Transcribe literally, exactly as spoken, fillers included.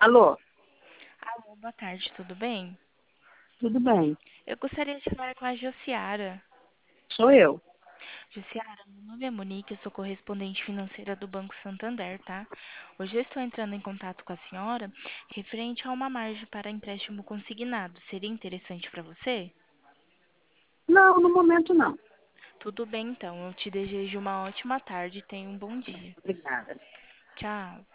Alô, Alô, boa tarde, tudo bem? tudo bem? Eu gostaria de falar com a Josiara. Sou eu. Josiara, meu nome é Monique, eu sou correspondente financeira do Banco Santander, tá? Hoje eu estou entrando em contato com a senhora referente a uma margem para empréstimo consignado. Seria interessante para você? Não, no momento não. Tudo bem, então. Eu te desejo uma ótima tarde e tenha um bom dia. Obrigada. Tchau.